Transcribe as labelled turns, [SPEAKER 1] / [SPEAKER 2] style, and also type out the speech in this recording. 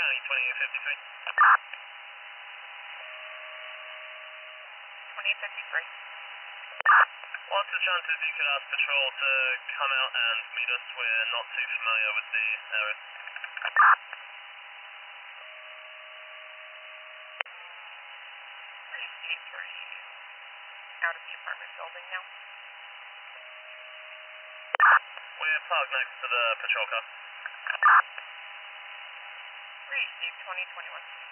[SPEAKER 1] County, 2853.
[SPEAKER 2] 2853.
[SPEAKER 1] What's the chances you could ask Patrol to come out and meet us? We're not too familiar with the area.
[SPEAKER 2] Out of the apartment building now.
[SPEAKER 1] We're parked next to the patrol car.
[SPEAKER 2] Receive 2021.